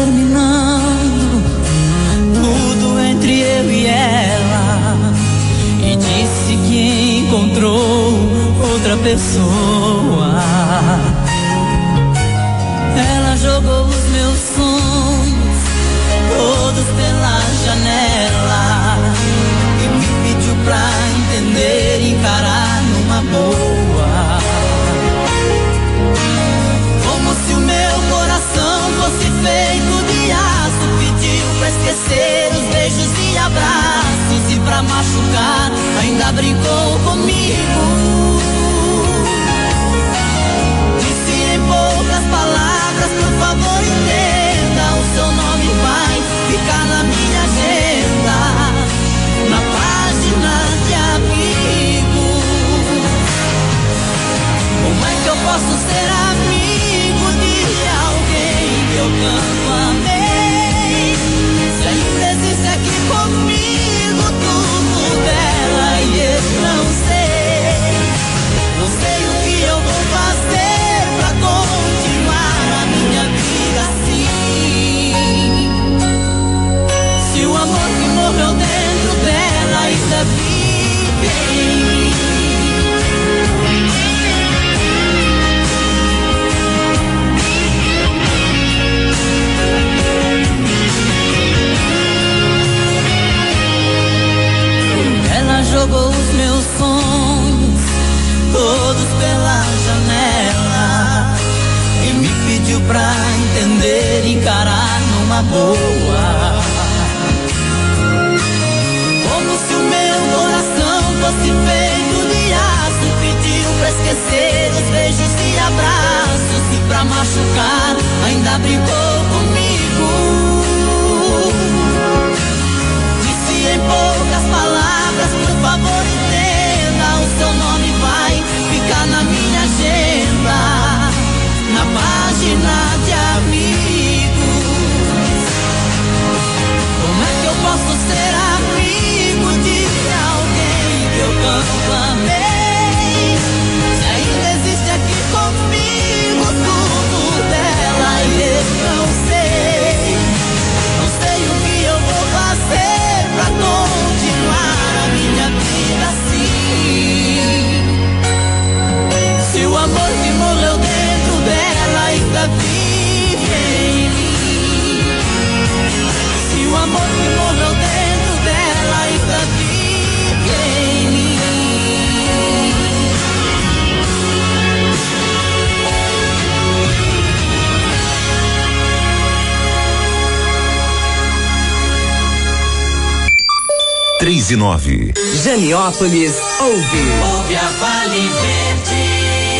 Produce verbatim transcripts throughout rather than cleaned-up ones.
terminando tudo entre eu e ela, e disse que encontrou outra pessoa. Ela jogou os meus sonhos todos pela janela e me pediu pra entender e encarar numa boa. Como se o meu coração fosse feito de aço, pediu pra esquecer os beijos e abraços, e pra machucar ainda brincou comigo. Disse em poucas palavras, por favor entenda, o seu nome vai ficar na minha agenda, na página de amigo. Como é que eu posso ser amigo de alguém que eu tanto amei, se ainda existe aqui comigo tudo dela e eu não sei, não sei o que eu vou fazer pra continuar a minha vida assim. Se o amor que morreu dentro dela ainda vive em mim. Ela jogou os meus sonhos todos pela janela e me pediu pra entender e encarar numa boa. Como se o meu coração fosse feito de aço, pediu pra esquecer os beijos e abraços, e pra machucar ainda brincou comigo. Disse em poucas palavras, por favor entenda, o seu nome vai ficar na minha agenda, na página de amigos. Como é que eu posso ser amigo de alguém que eu tanto amei, se ainda existe aqui comigo tudo dela e eu não sei, não sei o que eu vou fazer pra continuar a minha vida assim. Se o amor que morreu dentro dela ainda vive em mim, se o amor que morreu dentro dela ainda vive em mim. Três e nove. Janiópolis ouve. Ouve a Vale Verde.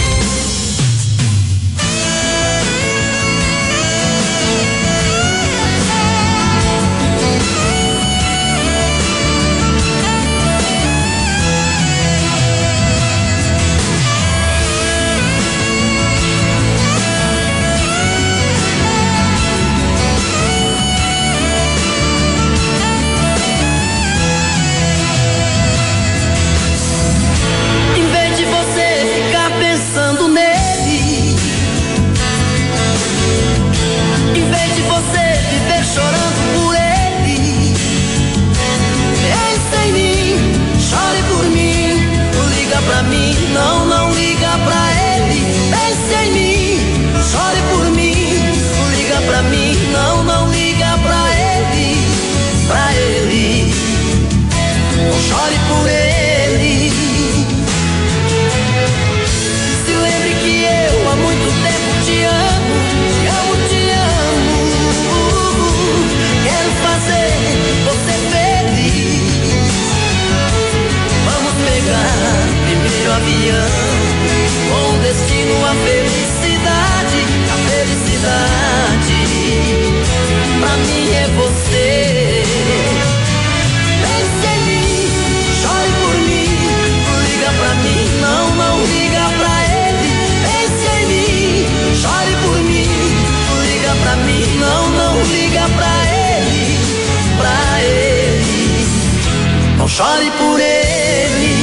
Não, não liga pra ele, pense em mim, chore por mim, liga pra mim, não, não liga pra ele, pra ele, não chore por ele. Se lembre que eu há muito tempo te amo, te amo, te amo, quero fazer você feliz. Vamos pegar primeiro avião, com destino à felicidade, a felicidade pra mim é você. Pense em mim, chore por mim, liga pra mim, não, não liga pra ele. Pense em mim, chore por mim, liga pra mim, não, não liga pra ele, pra ele, não chore por ele.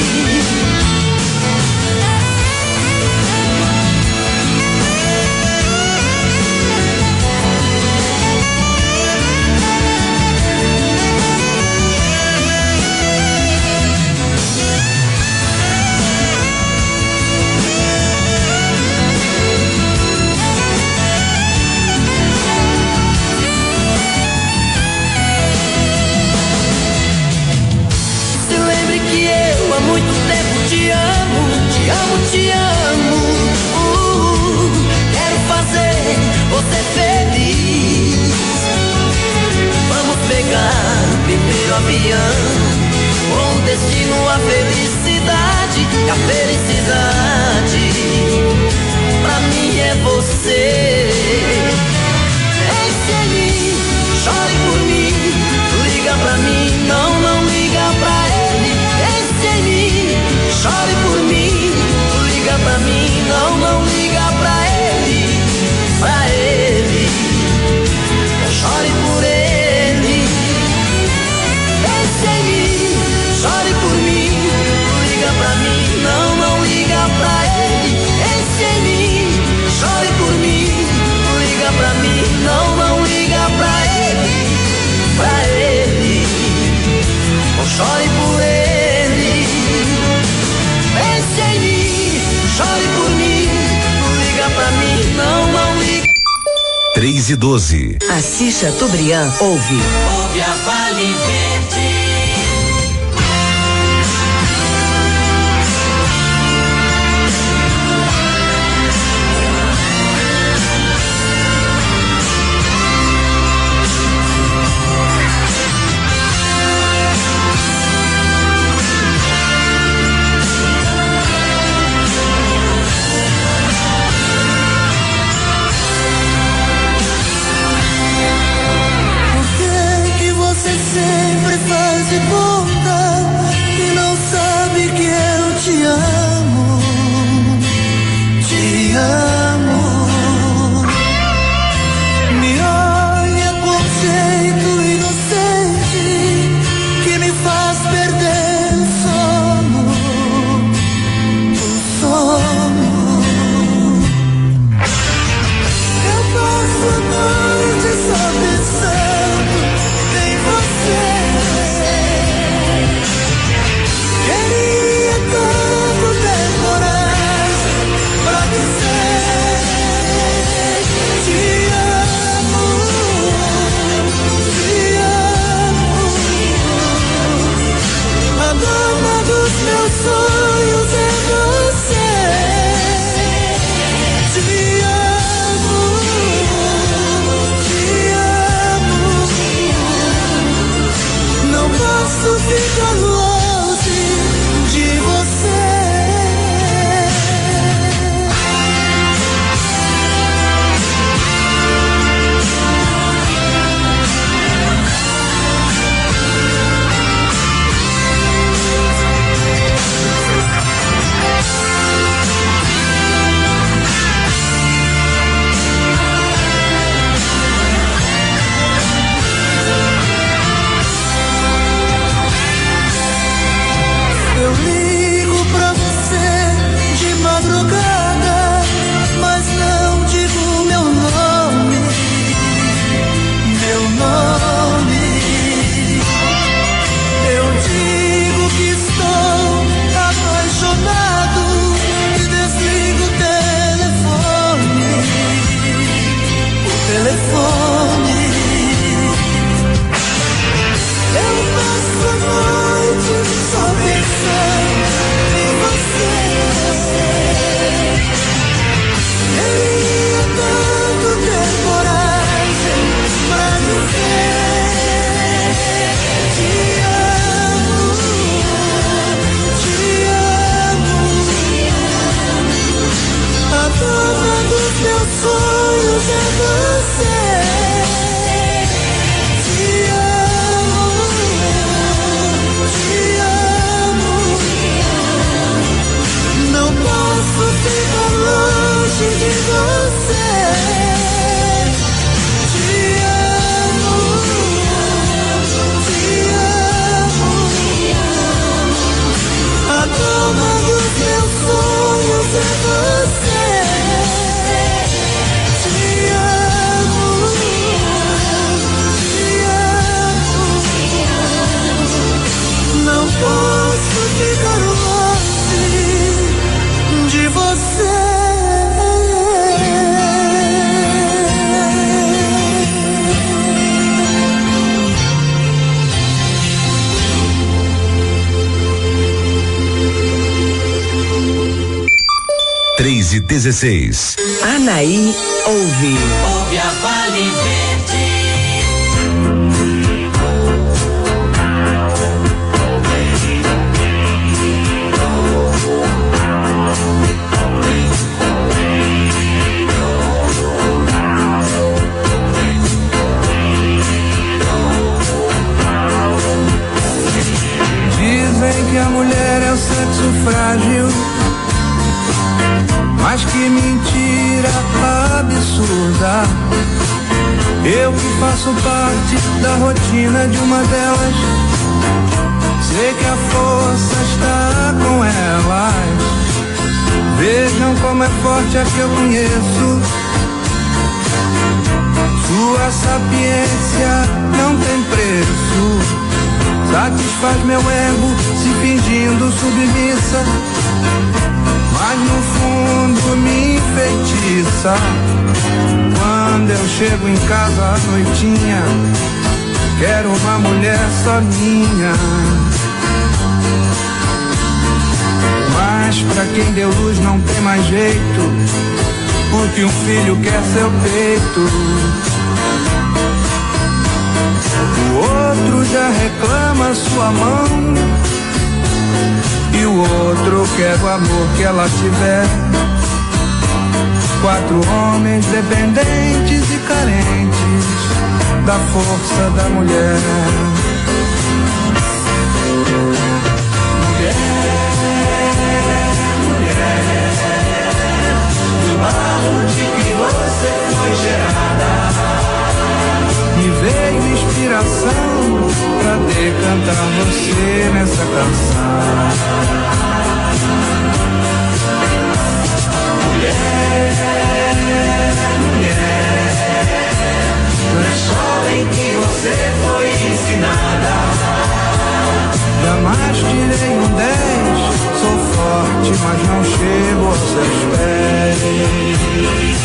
avião, com destino à felicidade. E a felicidade pra mim é você. Pense em mim, chore por mim, liga pra mim, não, não liga pra ele. Pense em mim, chore por mim, liga pra mim, não, não liga pra ele, pra ele, chore por ele. Pense em mim, chore por mim, liga pra mim, não, não liga pra ele. Pense em mim, chore por mim, liga pra mim, não, não liga pra ele, pra ele, não chore por ele. Pense em mim, chore por mim, liga pra mim, não, não liga. três e doze. Assis Chateaubriand ouve. Ouve a Vale Verde. Sempre faz de conta e não sabe que eu te amo, te amo. Me olha com jeito inocente que me faz perder o sono, o sono. Eu passo a noite só pensando em você. Queria tanto ter coragem pra dizer te amo, te amo. A dama dos meus sonhos é você. Te amo, te amo. Não posso ficar longe de você. Eu ligo pra você de madrugada, mas não digo meu nome, meu nome. Eu digo que estou apaixonado e desligo o telefone, o telefone. Eu passo a noite só pensando em você. Queria tanto ter coragem pra dizer te amo, te amo. A dama dos meus sonhos é você. Te amo, te amo. Não posso ficar longe de você. Te amo, te amo. A dama dos meus sonhos é você. Te amo, te amo. Não posso ficar longe de você. três e dezesseis. Anaí ouve. Ouve a Vale Verde. faço parte da rotina de uma delas. Sei que a força está com elas. Vejam como é forte a que eu conheço. Sua sapiência não tem preço. Satisfaz meu ego se fingindo submissa, mas no fundo me enfeitiça. Quando eu chego em casa à noitinha, quero uma mulher só minha. Mas pra quem deu luz não tem mais jeito, porque um filho quer seu peito. O outro já reclama sua mão, e o outro quer o amor que ela tiver. Quatro homens dependentes e carentes da força da mulher. Mulher, mulher, do barro de que você foi gerada, me veio inspiração pra decantar você nessa canção. Mulher, mulher, não é só em que você foi ensinada. Jamais tirei um dez, sou forte, mas não chego aos seus pés.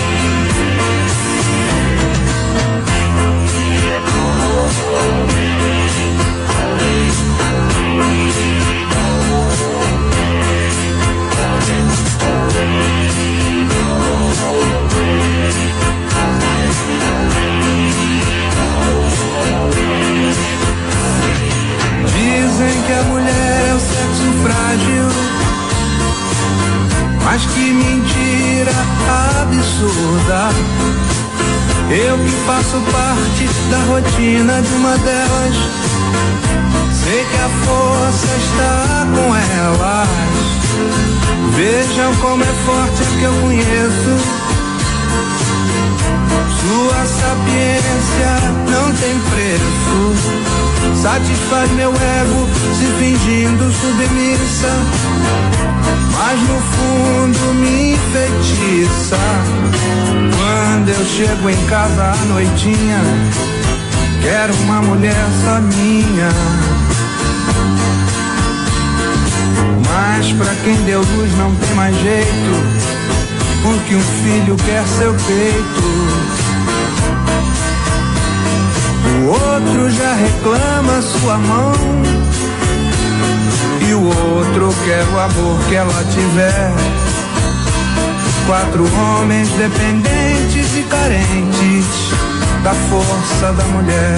Dizem que a mulher é o sexo frágil, mas que mentira absurda. Eu que faço parte da rotina de uma delas, sei que a força está com elas. Vejam como é forte a que eu conheço. Sua sapiência não tem preço. Satisfaz meu ego se fingindo submissa, mas no fundo me enfeitiça. Quando eu chego em casa à noitinha, quero uma mulher só minha. Mas pra quem deu luz não tem mais jeito, porque um filho quer seu peito. O outro já reclama sua mão, e o outro quer o amor que ela tiver. Quatro homens dependentes e carentes da força da mulher.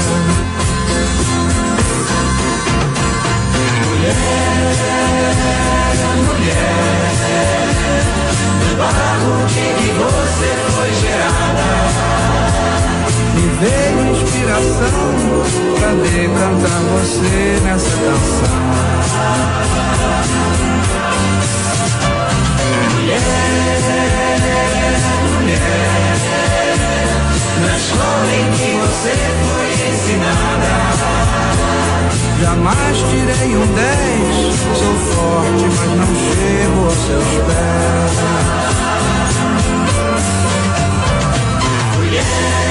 Mulher, mulher, do barro de que você foi gerada, me veio inspiração pra decantar você nessa canção. Mulher, mulher, na escola em que você foi ensinada, jamais tirei um dez, sou forte, mas não chego aos seus pés. Mulher,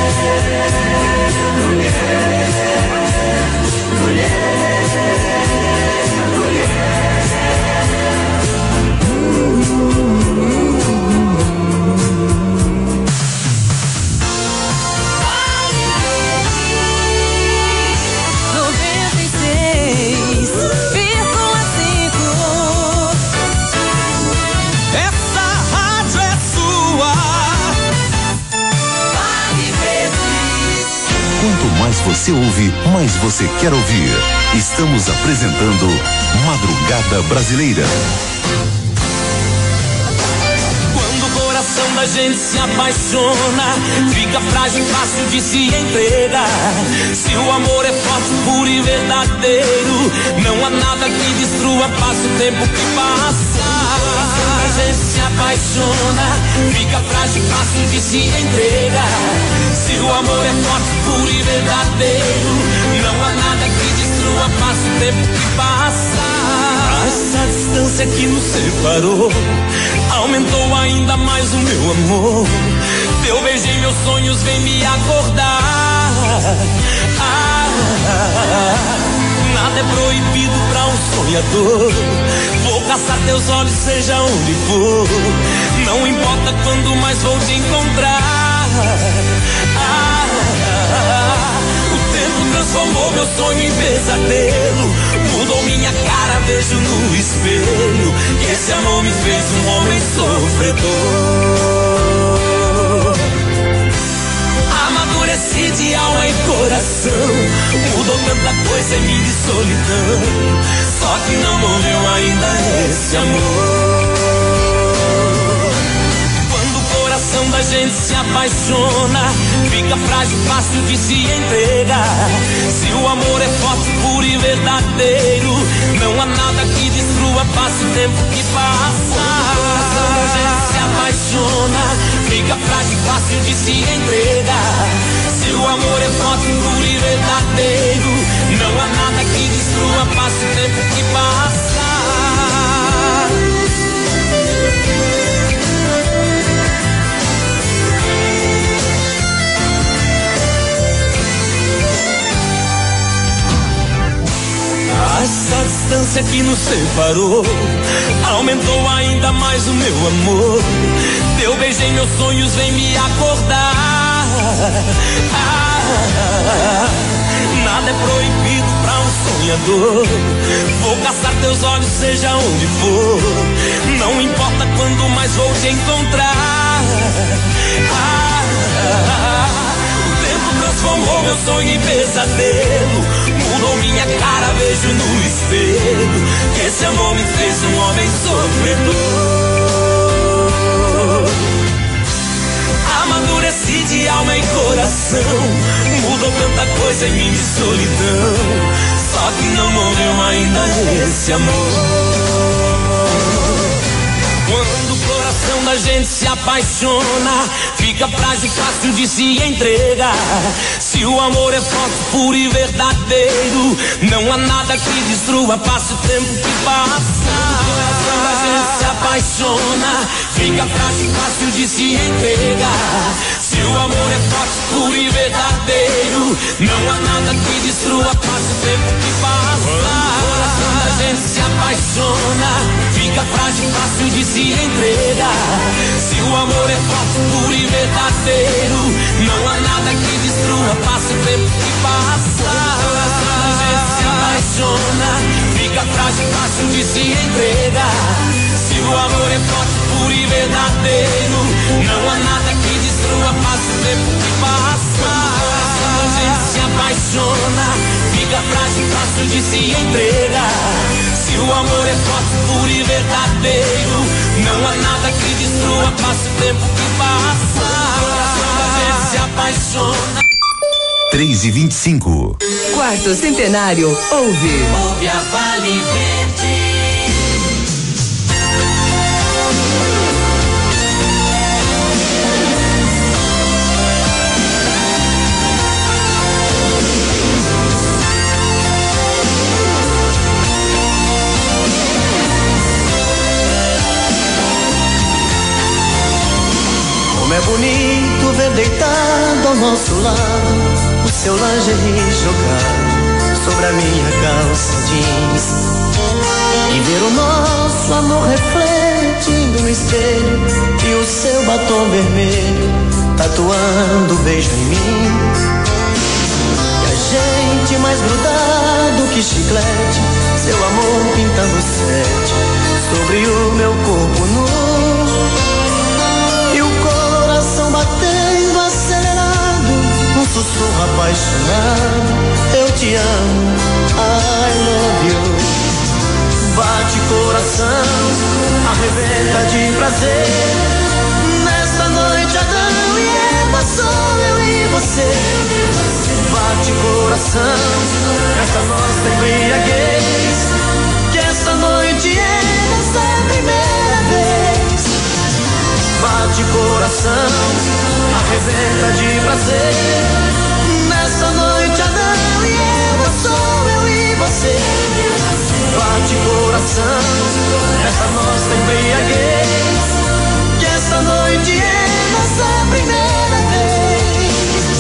mulher, mulher, mulher. noventa e seis vírgula cinco. Essa rádio é sua. Quanto mais você ouve, mais você quer ouvir. Estamos apresentando Madrugada Brasileira. Quando o coração da gente se apaixona, fica frágil e fácil de se entregar. Se o amor é forte, puro e verdadeiro, não há nada que destrua, passa o tempo que passa. gente se apaixona, fica frágil, fácil de se entregar. Se o amor é forte, puro e verdadeiro, não há nada que destrua, passa o tempo que passa. Essa distância que nos separou aumentou ainda mais o meu amor. Teu beijo em meus sonhos vem me acordar. Ah, nada é proibido pra um sonhador. Vou caçar teus olhos, seja onde for. Não importa quando mais vou te encontrar. Ah, o tempo transformou meu sonho em pesadelo. Mudou minha cara, vejo no espelho que esse amor me fez um homem sofredor. Amadureci de alma e coração, mudou tanta coisa em mim de solidão. Só que não morreu ainda esse amor. Quando o coração da gente se apaixona, fica frágil, fácil de se entregar. Se o amor é forte, puro e verdadeiro, não há nada que destrua, passa o tempo que passa. Quando o coração da gente se apaixona, fica frágil, fácil de se entregar. Se o amor é forte, puro e verdadeiro, não há nada que destrua, passa o tempo que passa. Essa distância que nos separou aumentou ainda mais o meu amor. Teu beijo em meus sonhos vem me acordar. Ah, nada é proibido pra um sonhador. Vou caçar teus olhos, seja onde for. Não importa quando mais vou te encontrar. Ah, o tempo transformou meu sonho em pesadelo. Mudou minha cara, vejo no espelho que esse amor me fez um homem sofredor. Amadureci de alma e coração, mudou tanta coisa em mim de solidão. Só que não morreu ainda esse amor. Quando o coração da gente se apaixona, fica frágil, fácil de se entregar. Se o amor é forte, puro e verdadeiro, não há nada que destrua, passa o tempo que passa. Quando o coração da gente se apaixona, fica frágil, fácil de se entregar. Se o amor é forte, puro e verdadeiro, não há nada que destrua, passa o tempo que passa. Quando o coração da gente se apaixona, fica frágil, fácil de se entregar. Se o amor é forte, puro e verdadeiro, não há nada que destrua, passa o tempo que passa. Quando o coração da gente se apaixona, fica frágil, fácil de se entregar. Se o amor é forte, puro e verdadeiro, não há nada que destrua, passa o tempo que passa. Quando o coração da gente se apaixona, fica frágil, fácil de se entregar. Se o amor é forte, puro e verdadeiro, não há nada que destrua, passa o tempo que passa. Quando o coração da gente se apaixona. três e vinte e cinco. Quarto centenário, ouve. Ouve a Vale Verde. Como é bonito ver deitado ao nosso lado o seu lingerie jogado sobre a minha calça jeans, e ver o nosso amor refletindo no espelho e o seu batom vermelho tatuando um beijo em mim. E a gente mais grudado que chiclete, seu amor pintando sete sobre o meu corpo nu. Batendo acelerado, um sussurro apaixonado, eu te amo, I love you. Bate coração, arrebenta de prazer, nesta noite Adão e Eva, sou eu e você. Bate coração, nesta nossa embriaguez, que esta noite é nossa primeira vez. coração arrebenta de prazer. Nessa noite Adão e Eva, sou eu e você. Bate coração nessa nossa embriaguez, que essa noite é nossa primeira vez.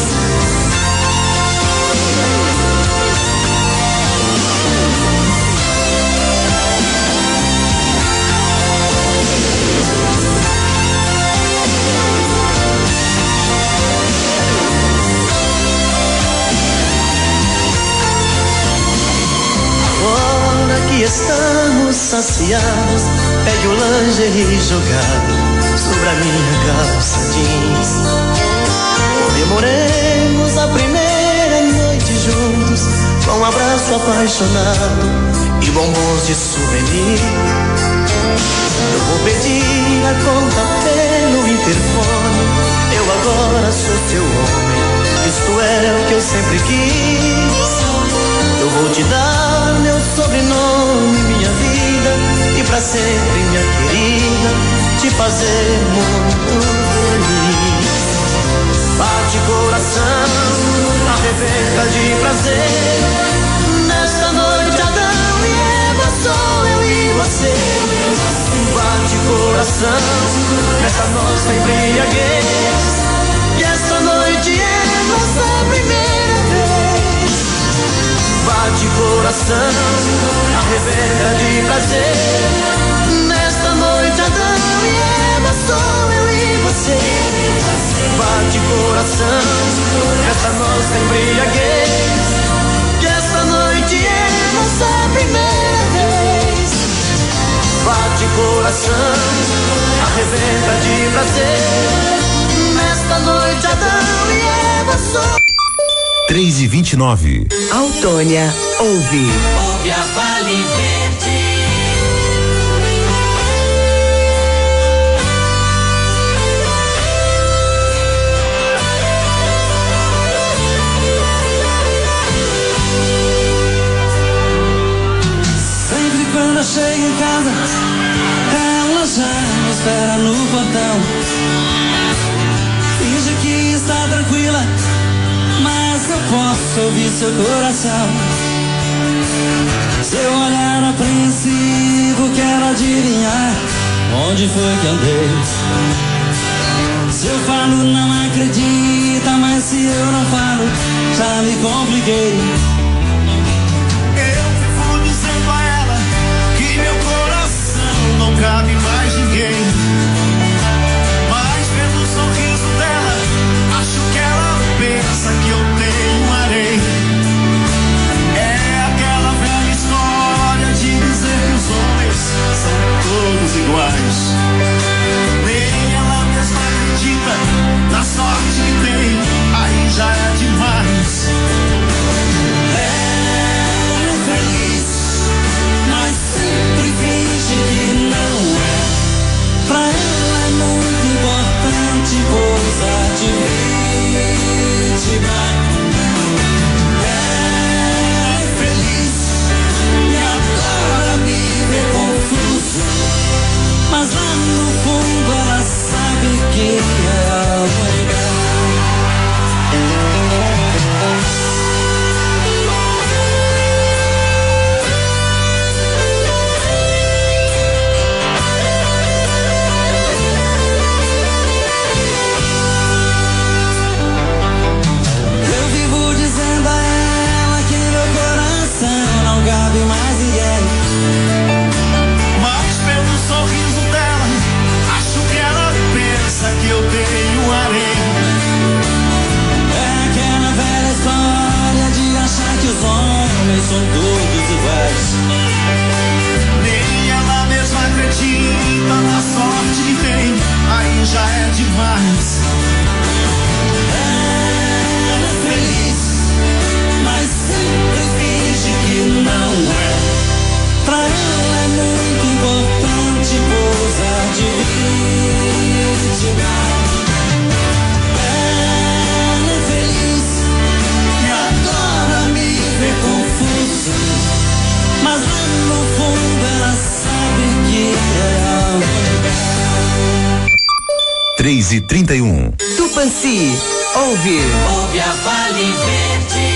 Agora que estamos saciados, pegue o lingerie jogado sobre a minha calça jeans. Comemoremos a primeira noite juntos, com um abraço apaixonado e bombons de souvenir. Eu vou pedir a conta pelo interfone, eu agora sou teu homem, isto é o que eu sempre quis. Eu vou te dar meu sobrenome, minha vida, e pra sempre, minha querida, te fazer muito feliz. Bate coração, arrebenta de prazer. Nesta noite Adão e Eva, sou eu e você. Bate coração, nessa nossa embriaguez, que essa noite é nossa primeira vez. Bate coração, arrebenta de prazer. Nesta noite Adão e Eva, sou eu e você. Bate coração, nessa nossa embriaguez, que essa noite é nossa primeira vez. Bate coração, arrebenta de prazer. Nesta noite Adão e Eva, sou três e vinte e nove. Autônia ouve. Ouve a Vale Verde. Sempre quando eu chego em casa, ela já me espera no portão. Finge que está tranquila, mas eu posso ouvir seu coração. Seu olhar apreensivo, quero adivinhar onde foi que andei. Se eu falo não acredita, mas se eu não falo já me compliquei. Eu vou dizendo a ela que meu coração não cabe mais ninguém. Mas vendo o sorriso dela, acho que ela pensa que eu tenho harém. É aquela velha história de dizer que os homens são todos iguais. Nem ela mesma acredita na sorte que tem, aí já é demais. Ela é feliz, mas sempre finge que não é. Pra ela é muito importante pousar de vítima. Ela é feliz e agora me vê confuso, mas lá no fundo ela sabe que é algo legal. Eu vivo dizendo a ela que meu coração não cabe mais ninguém. Mas pelo sorriso dela, acho que ela pensa que eu tenho harém. É aquela velha história de achar que os homens são todos iguais. Nem ela mesma acredita na sorte que tem, aí já é demais. Ela é feliz, mas sempre finge que não é. Pra ela é muito importante pousar de vítima. Ela é feliz e agora me vê confuso, três e trinta e um. Tupãssi, ouve. Ouve a Vale Verde.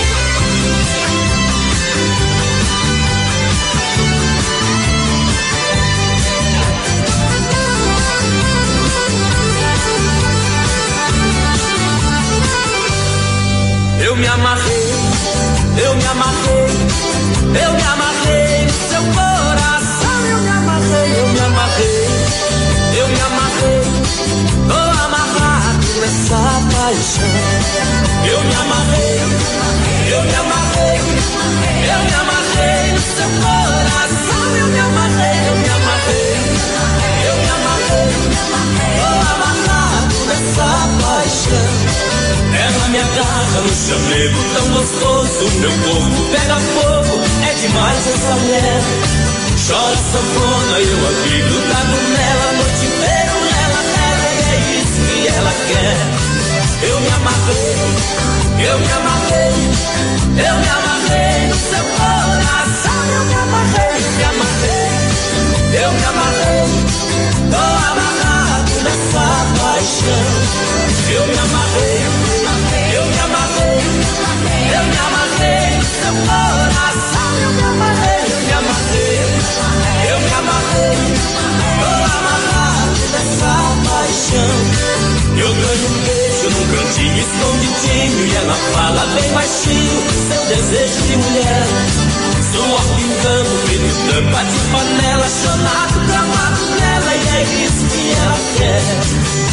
Eu me amarrei, eu me amarrei, eu me amarrei no seu coração. Eu me amarrei, eu me amarrei, eu me amarrei, tô amarrado nessa paixão. Eu me amarrei, eu me amarrei, eu me amarrei no seu coração. Eu me amarrei, eu me amarrei, eu me amarrei, tô amarrado nessa paixão. Ela me agarra no chamego tão gostoso, meu corpo pega fogo, é demais essa mulher. Chora sanfona, eu aqui grudado nela, a noite inteira nela, ela é isso que ela quer. Eu me amarrei, eu me amarrei, eu me amarrei no seu coração. Eu me amarrei, me amarrei, eu me amarrei, tô amarrado nessa paixão. Eu me amarrei, eu me amarrei, eu me amarrei no seu coração. Eu me amarrei, eu me amarrei, eu me amarrei, tô amarrado nessa paixão. Eu ganho um beijo num cantinho escondidinho e ela fala bem baixinho, seu desejo de mulher. Suor pingando, filho tampa de panela, chonado, gramado nela, e é isso que ela quer.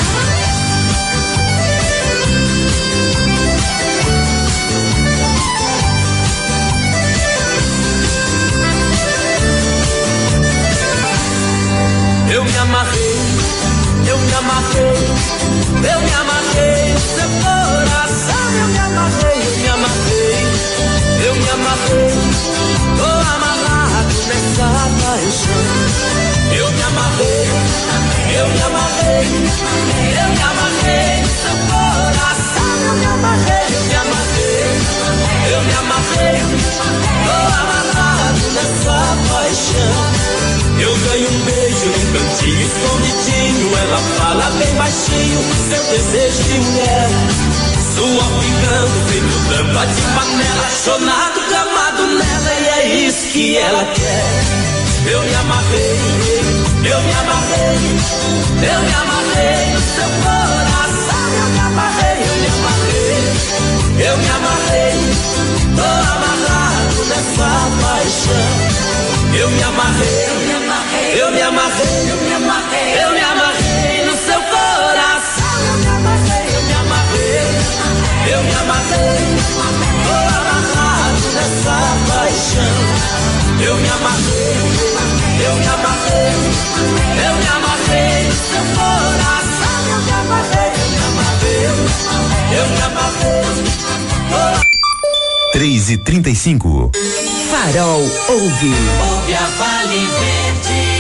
Eu me amarrei, eu me amarrei, eu me amarrei no seu coração. Eu me amarrei, eu me amarrei, eu me amarrei, tô amarrado nessa paixão. Eu me amarrei, eu me amarrei, eu me amarrei no seu coração. Eu me amarrei, eu me amarrei, eu me amarrei, tô amarrado nessa paixão. Eu ganho um beijo num cantinho escondidinho, ela fala bem baixinho, seu desejo de mulher. Suor pingando, feito tampa de panela, chonado, gramado nela, e é isso que ela quer. Eu me amarrei, eu me amarrei, eu me amarrei no seu coração. Eu me amarrei, eu me amarrei, eu me amarrei, tô amarrado nessa paixão. Eu me amarrei, eu me amarrei, eu me amarrei, eu me amarrei, eu me amarrei no seu coração. Eu me amarrei, eu me amarrei, eu me amarrei, tô amarrado nessa paixão. Eu me amarrei, eu me amarrei, eu me amarrei no seu coração. Eu me amarrei, eu me amarrei, eu me amarrei. três e trinta e cinco. Farol, ouve. Ouve a Vale Verde.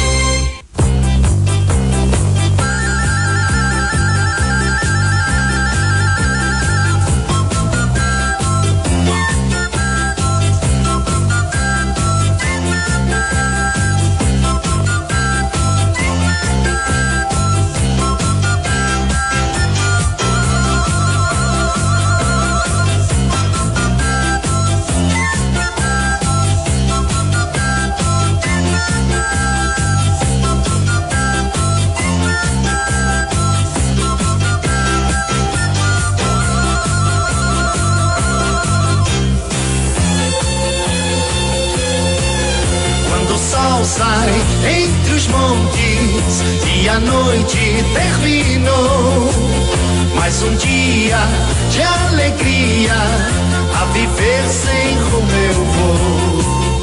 Sai entre os montes e a noite terminou. Mais um dia de alegria a viver sem rumo eu vou.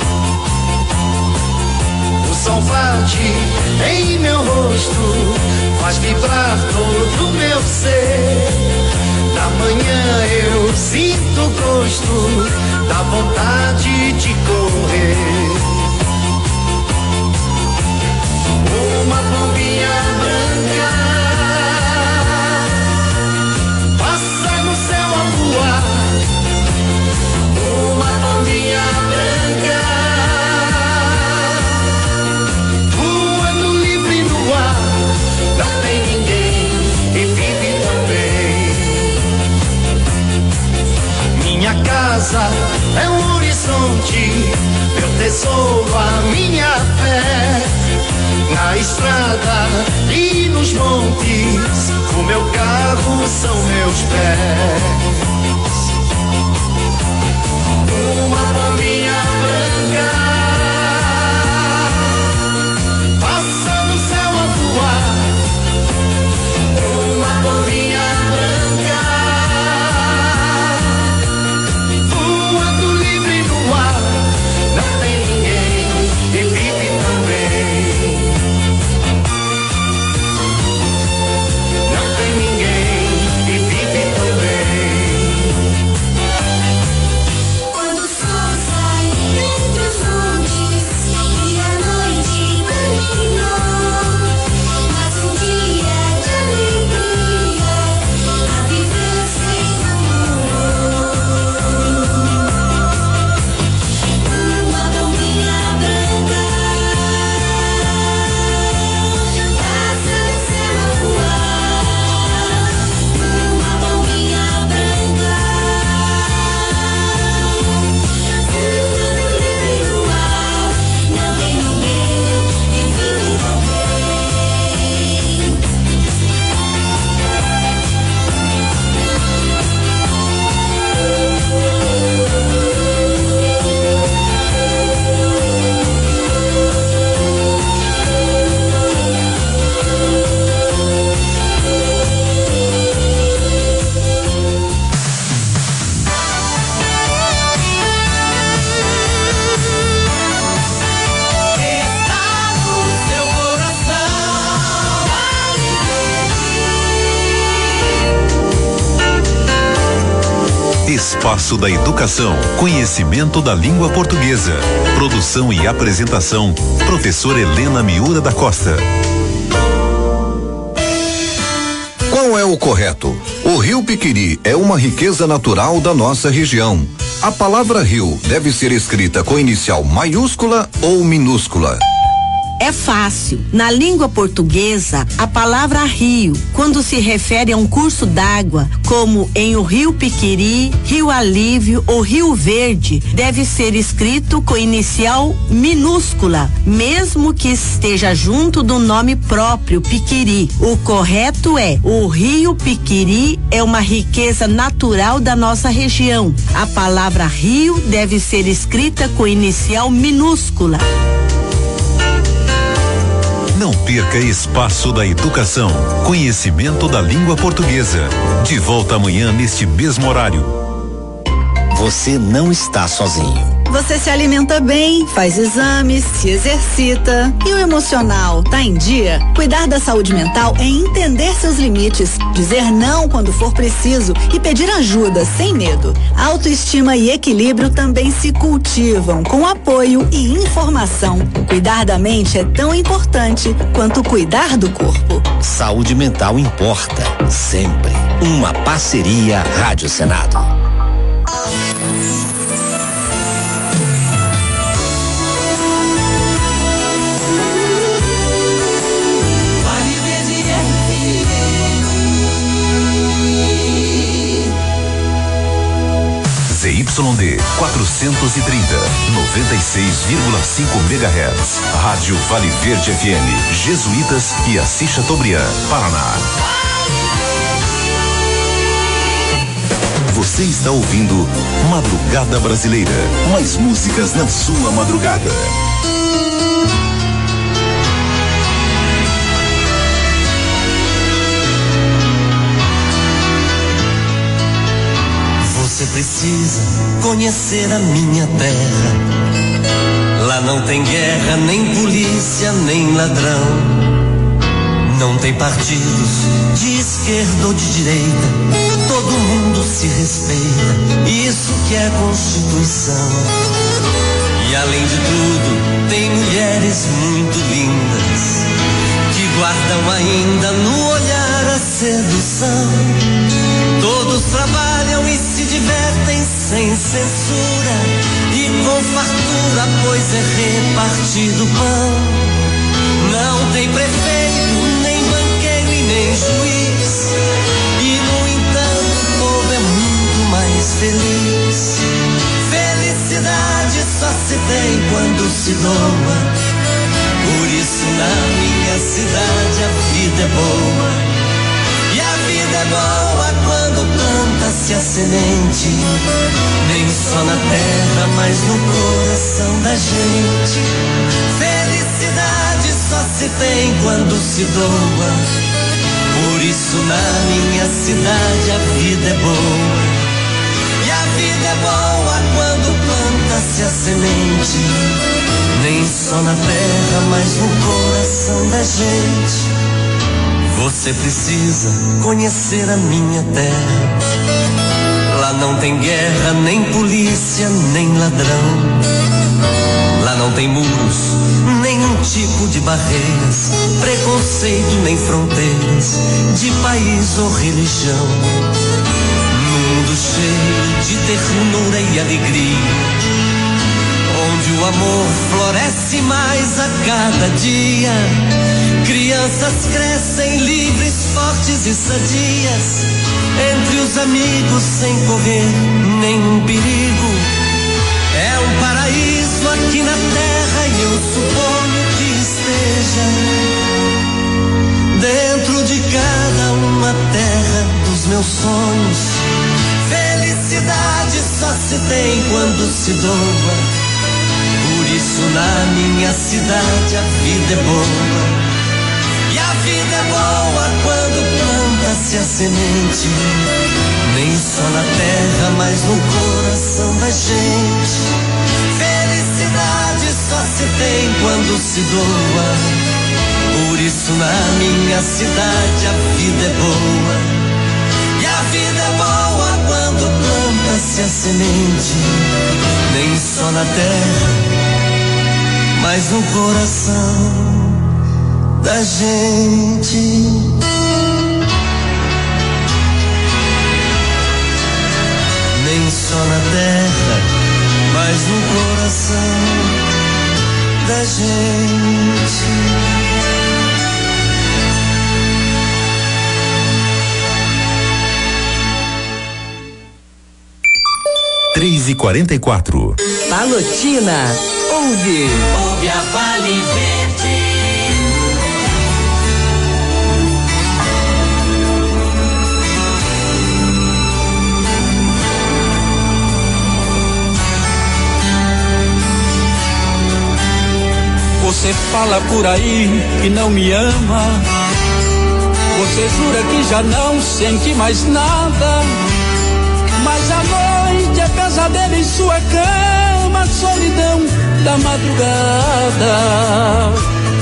O sol bate em meu rosto, faz vibrar todo o meu ser. Da manhã eu sinto o gosto da vontade de correr. Uma pombinha branca passa no céu a voar. Uma pombinha branca voando livre no ar. Não tem ninguém casa é um horizonte, meu tesouro, a minha fé. Na estrada e nos montes, o meu carro são meus pés. Uma pombinha branca passa no céu a voar. Uma pombinha branca voando livre no ar. Não tem ninguém que vive tão bem. Não tem ninguém que vive tão bem. Quando o sol sai entre os montes e a noite terminou, mas um dia de alegria a viver sem amor. Uma pombinha branca passa no céu a voar. Uma pombinha branca voando livre no ar. Não tem ninguém que vive tão bem. Está no seu coração. Espaço da Educação, conhecimento da língua portuguesa. Produção e apresentação, professora Helena Miura da Costa. Qual é o correto? O rio Piquiri é uma riqueza natural da nossa região. A palavra rio deve ser escrita com inicial maiúscula ou minúscula? É fácil. Na língua portuguesa, a palavra rio, quando se refere a um curso d'água, como em o Rio Piquiri, Rio Alívio ou Rio Verde, deve ser escrito com inicial minúscula, mesmo que esteja junto do nome próprio, Piquiri. O correto é: o Rio Piquiri é uma riqueza natural da nossa região. A palavra rio deve ser escrita com inicial minúscula. Não perca Espaço da Educação, conhecimento da língua portuguesa. De volta amanhã neste mesmo horário. Você não está sozinho. Você se alimenta bem, faz exames, se exercita e o emocional tá em dia? Cuidar da saúde mental é entender seus limites, dizer não quando for preciso e pedir ajuda sem medo. Autoestima e equilíbrio também se cultivam com apoio e informação. Cuidar da mente é tão importante quanto cuidar do corpo. Saúde mental importa, sempre. Uma parceria Rádio Senado. Z Y D quatrocentos e trinta, noventa e seis vírgula cinco megahertz. Rádio Vale Verde F M, Jesuítas e Assis Chateaubriand, Paraná. Você está ouvindo Madrugada Brasileira. Mais músicas na sua madrugada. Você precisa conhecer a minha terra. Lá não tem guerra, nem polícia, nem ladrão. Não tem partidos de esquerda ou de direita. Todo mundo se respeita, isso que é Constituição. E além de tudo, tem mulheres muito lindas que guardam ainda no olhar a sedução. Todos trabalham e se divertem sem censura e com fartura, pois é repartido pão. Não tem prefeito, nem banqueiro e nem juiz. E no entanto o povo é muito mais feliz. quando se doa. Por isso na minha cidade a vida é boa. E a vida é boa quando planta-se a semente, nem só na terra, mas no coração da gente. Felicidade só se tem quando se doa. Por isso na minha cidade a vida é boa. E a vida é boa quando planta-se a semente, nem só na terra, mas no coração da gente. Você precisa conhecer a minha terra. Lá não tem guerra, nem polícia, nem ladrão. Lá não tem muros, nenhum tipo de barreiras, preconceito nem fronteiras, de país ou religião. Num mundo cheio de ternura e alegria, onde o amor floresce mais a cada dia. Crianças crescem livres, fortes e sadias, entre os amigos sem correr nenhum perigo. É um paraíso aqui na terra e eu suponho que esteja dentro de cada uma terra dos meus sonhos. Felicidade só se tem quando se doa. Por isso na minha cidade a vida é boa. E a vida é boa quando planta-se a semente, nem só na terra, mas no coração da gente. Felicidade só se tem quando se doa. Por isso na minha cidade a vida é boa. E a vida é boa quando planta-se a semente, nem só na terra, mas no coração da gente. Nem só na terra, mas no coração da gente. Três e quarenta e quatro. Palotina, ouve. Ouve a Vale Verde. Você fala por aí que não me ama. Você jura que já não sente mais nada. Mas a noite é pesadelo em sua cama, solidão da madrugada.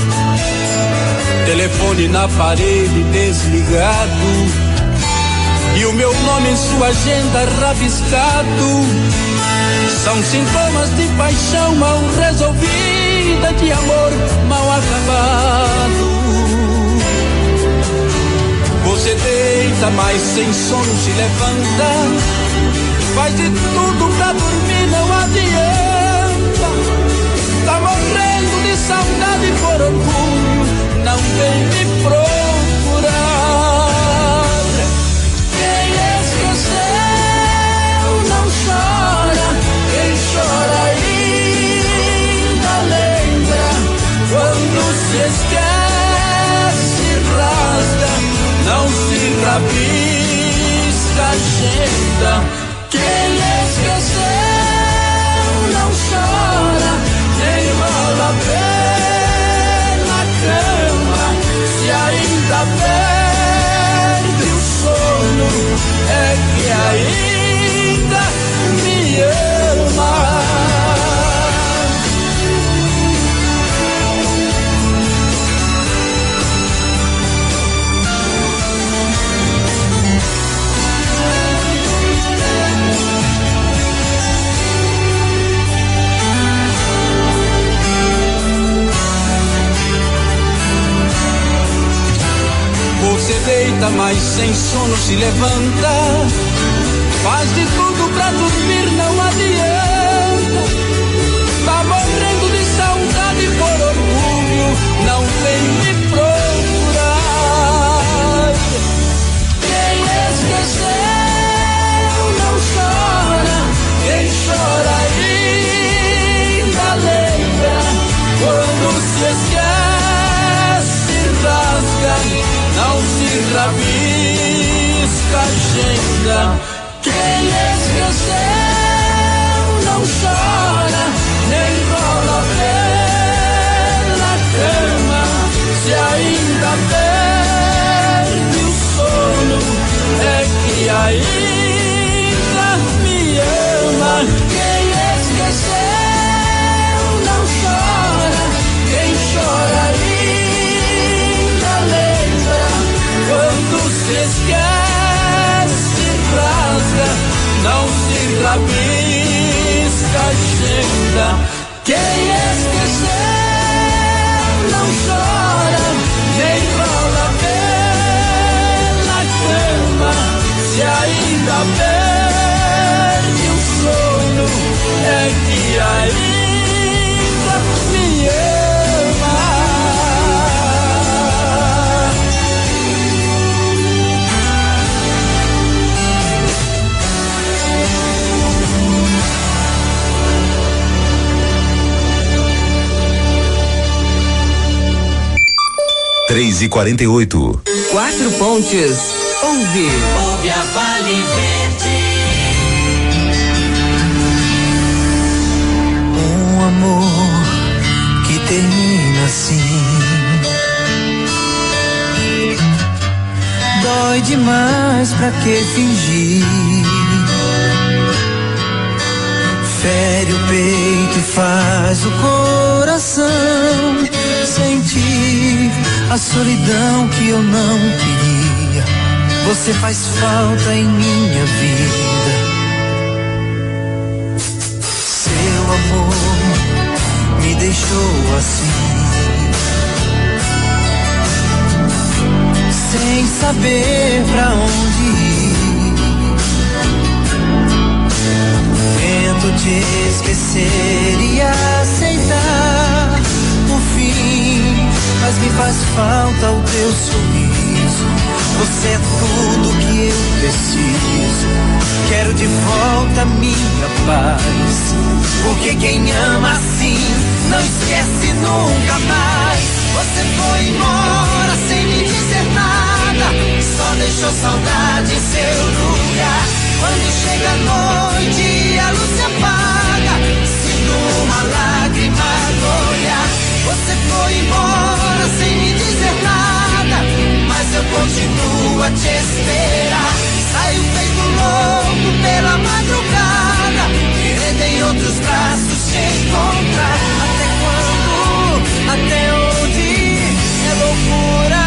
Telefone na parede desligado e o meu nome em sua agenda rabiscado. São sintomas de paixão mal resolvida, de amor mal acabado. Você deita, mas sem sono se levanta, faz de tudo pra dormir, não adianta. Tá morrendo de saudade por orgulho, não vem me procurar. Quem esqueceu não chora, quem chora ainda lembra. Quando se esquece, rasga, não se rabisca a agenda. Quem esqueceu não chora, nem rola pela cama. Se ainda perde o sono, é que ainda me ama. Você deita, mas sem sono se levanta, faz de tudo pra dormir, não adianta. Tá morrendo de saudade por orgulho, não vem me procurar. Quem esqueceu não chora, quem chora ainda lembra. agenda. Quem esquecer não chora, nem rola pela cama. Se ainda perde o sono, é que ainda me ama. Três e quarenta e oito. Quatro pontos. Ouve. Ouve a Vale Verde. Um amor que termina assim dói demais, pra que fingir? Fere o peito e faz o coração sentir a solidão que eu não queria. Você faz falta em minha vida. Seu amor me deixou assim, sem saber pra onde ir. Tento te esquecer e aceitar o fim, mas me faz falta o teu sorriso. Você é tudo que eu preciso. Quero de volta minha paz, porque quem ama assim não esquece nunca mais. Você foi embora sem me dizer nada, só deixou saudade em seu lugar. Quando chega a noite e a luz se apaga, sinto uma lágrima no olhar. Você foi embora sem me dizer nada, mas eu continuo a te esperar. Saio feito louco pela madrugada, querendo em outros braços te encontrar. Até quando, até onde é loucura?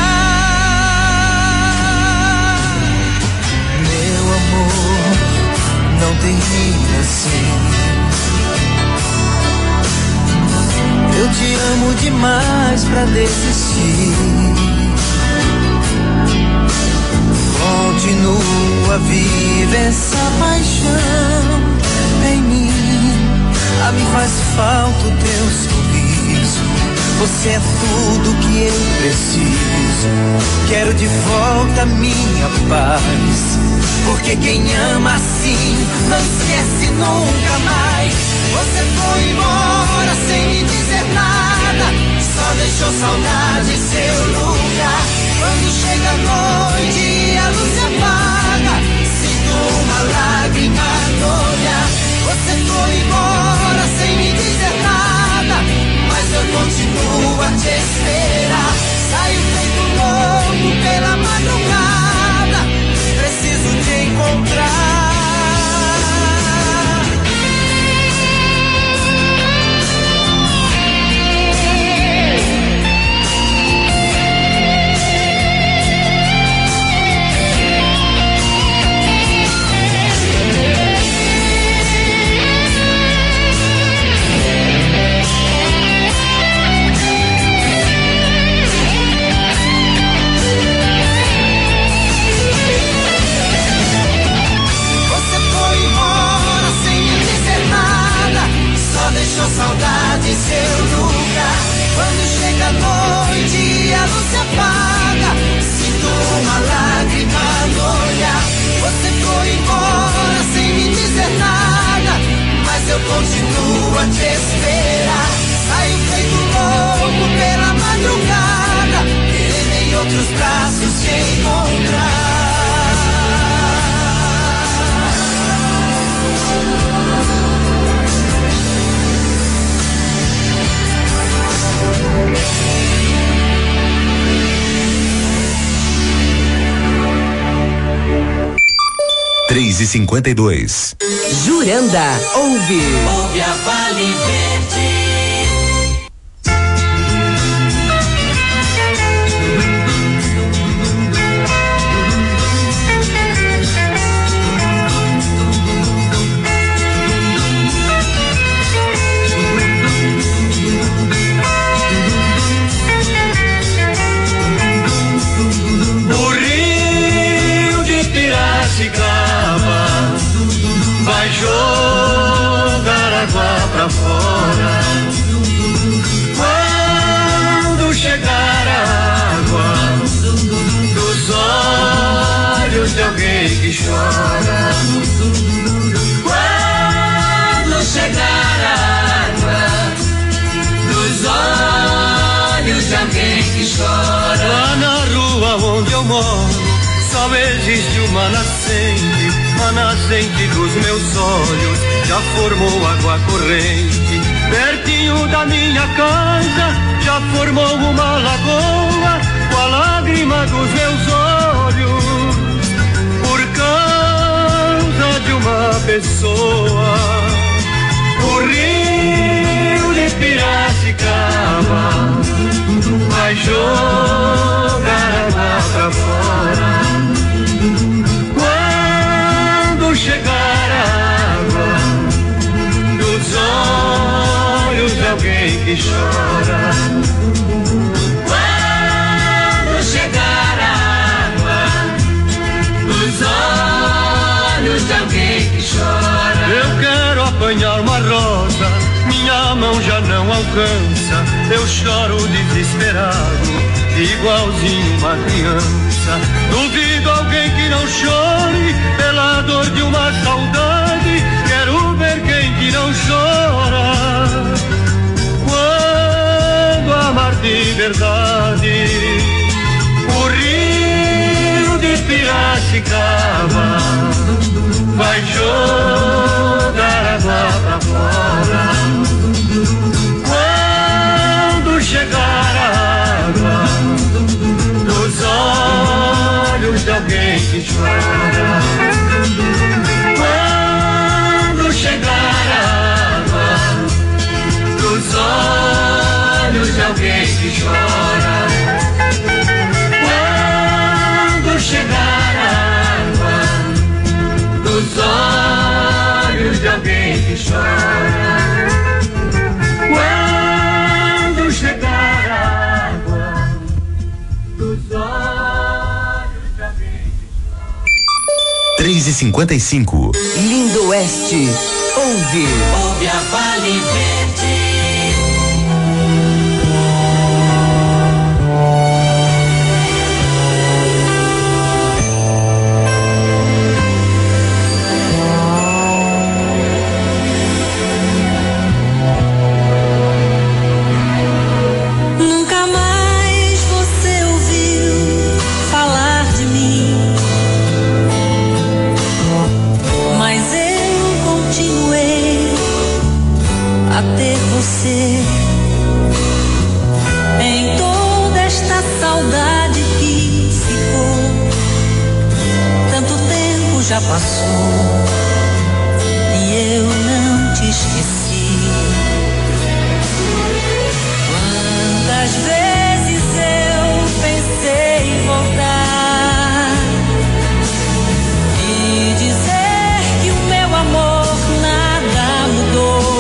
Meu amor, não termina assim. Eu te amo demais pra desistir. Continua viva essa paixão em mim. A mim faz falta o teu sorriso. Você é tudo que eu preciso. Quero de volta minha paz, porque quem ama assim não esquece nunca mais. Você foi embora sem me dizer nada, só deixou saudade em seu lugar. Quando chega a noite e a luz se apaga, sinto uma lágrima no olhar. Você foi embora sem me dizer nada, mas eu continuo a te esperar. Saio feito louco pela madrugada, preciso te encontrar. Deixou saudade em seu lugar. Quando chega a noite e a luz se apaga, sinto uma lágrima no olhar. Você foi embora sem me dizer nada, mas eu continuo a te esperar. Saio feito louco pela madrugada, querendo em outros braços te encontrar. Três e cinquenta e dois. Juranda, ouve. Ouve a Vale Verde. pra fora. Quando chegar a água dos olhos de alguém que chora. Quando chegar a água dos olhos de alguém que chora. Lá na rua onde eu moro só existe uma nascente, a nascente dos meus olhos já formou água corrente. Pertinho da minha casa já formou uma lagoa com a lágrima dos meus olhos por causa de uma pessoa. O rio de Piracicaba vai jogar água pra fora. Quando chegar a água dos olhos de alguém que chora. Quando chegar a água dos olhos de alguém que chora. Eu quero apanhar uma rosa, minha mão já não alcança. Eu choro desesperado, igualzinho uma criança. Duvido alguém que não chore pela dor de uma saudade. Quero ver quem que não chora quando amar de verdade. O rio de Piracicaba vai jogar água pra fora. Quando chegar a água dos olhos de alguém que chora. Quando chegar a água dos olhos de alguém que chora. Quando chegar a água dos olhos de alguém que chora. Quando chegar a água dos olhos de alguém que chora. três e cinquenta e cinco. Lindo Oeste, ouve. Ouve a Vale Verde. Você em toda esta saudade que ficou, tanto tempo já passou e eu não te esqueci. Quantas vezes eu pensei em voltar e dizer que o meu amor nada mudou.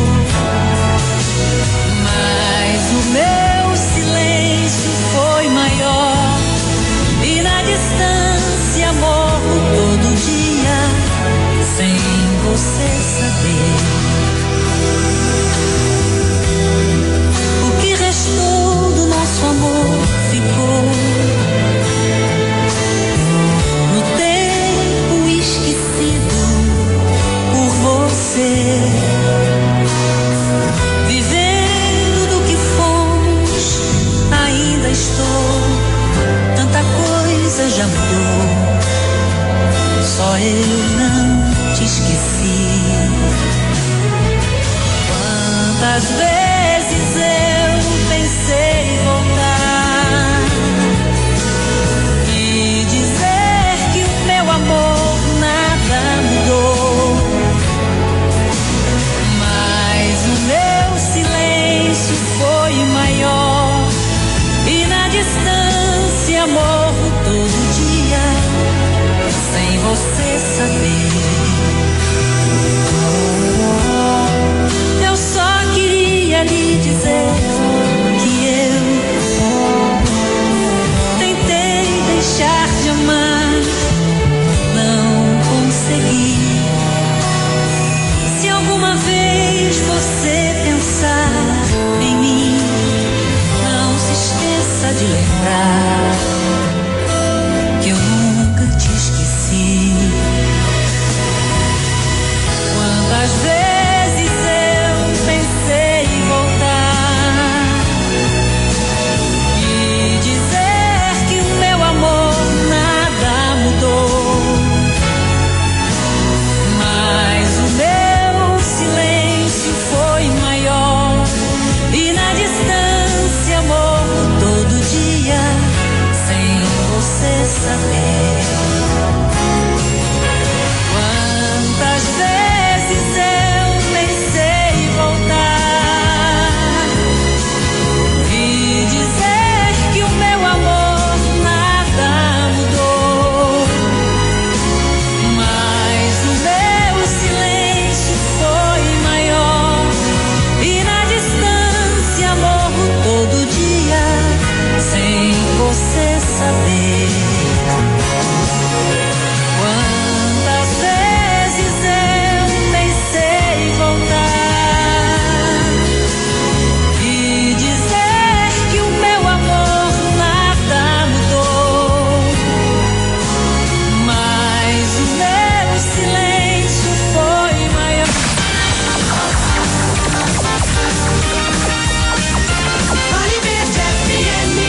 O meu silêncio foi maior e na distância morro todo dia sem você saber. O que restou do nosso amor ficou no tempo esquecido por você. Tanta coisa já mudou, só eu não te esqueci. Quantas vezes eu pensei em voltar e dizer que o meu amor nada mudou, mas o meu silêncio foi maior e na distância morro todo dia sem você saber. Eu só queria lembrar que eu nunca te esqueci. Quantas vezes eu pensei em voltar e dizer que o meu amor nada mudou, mas o meu silêncio foi maior e na distância morro todo dia sem você saber. Quantas vezes eu pensei em voltar e dizer que o meu amor nada mudou, mas o meu silêncio foi maior e na distância morro todo dia sem você saber. Quantas vezes eu pensei em voltar e dizer que o meu amor nada mudou, mas o meu silêncio foi maior. Vale Verde F M.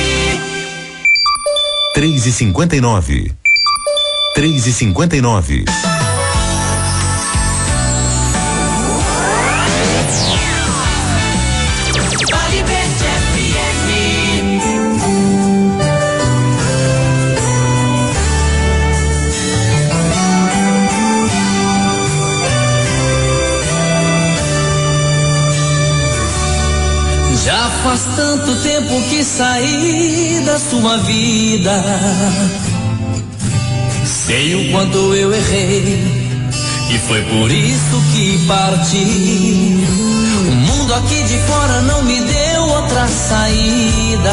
três e cinquenta e nove. três e cinquenta e nove. Vale Verde F M. Já faz tanto tempo que saí da sua vida. Sei o quanto eu errei e foi por isso que parti. O mundo aqui de fora não me deu outra saída.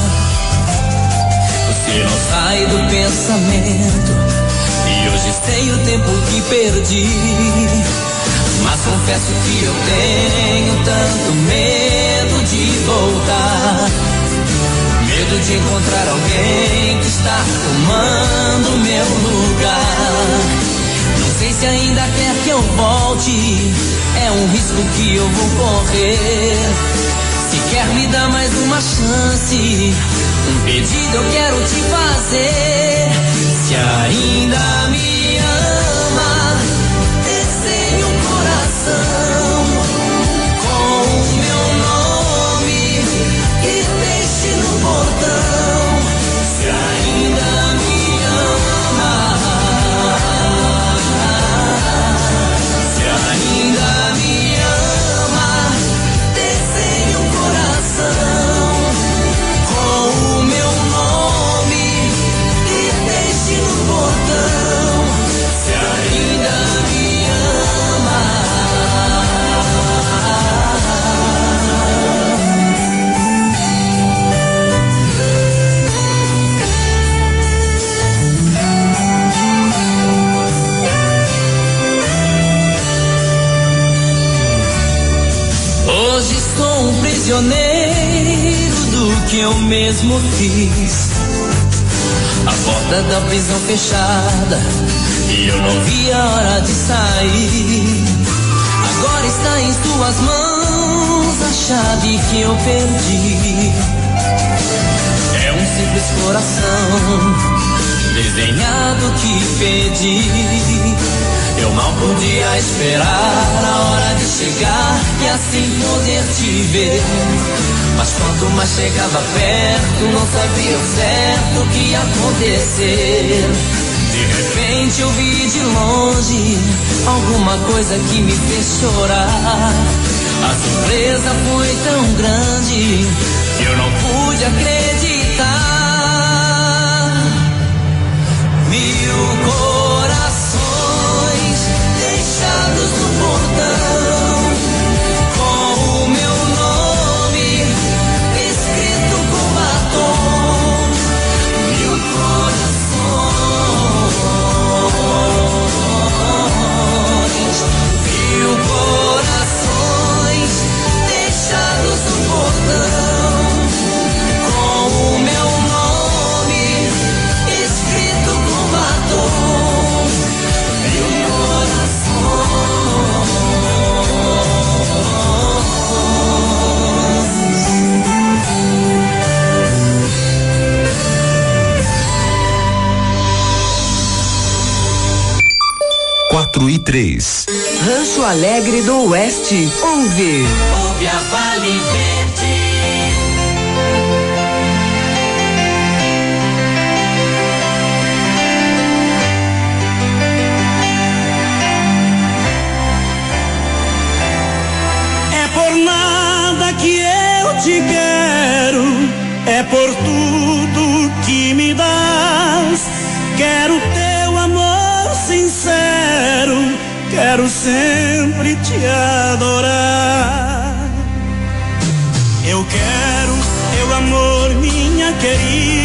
Você não sai do pensamento e hoje sei o tempo que perdi. Mas confesso que eu tenho tanto medo de voltar, medo de encontrar alguém que está tomando meu lugar. Não sei se ainda quer que eu volte, é um risco que eu vou correr. Se quer me dar mais uma chance, um pedido eu quero te fazer. Se ainda me ama, desenhe um coração com o meu nome e deixe no portão. Se ainda me ama, se ainda me ama, desenhe um coração com o meu nome e deixe no portão. Se ainda me ama. Hoje sou um prisioneiro do que eu mesmo fiz. A porta da prisão fechada e eu não vi a hora de sair. Agora está em suas mãos a chave que eu perdi. É um simples coração desenhado que pedi. Eu mal podia esperar a hora de chegar e assim poder te ver. Mas quanto mais chegava perto, não sabia o certo o que ia acontecer. De repente eu vi de longe alguma coisa que me fez chorar. A surpresa foi tão grande que eu não pude acreditar. Mil corações deixados no portão, com o meu nome escrito com batom. Mil corações, mil corações deixados no portão, com o meu nome três. Rancho Alegre do Oeste. Ouve. Ouve a Vale Verde. É por nada que eu te quero, é por tudo que me dás. Quero teu amor sincero, quero sempre te adorar. Eu quero teu amor, minha querida.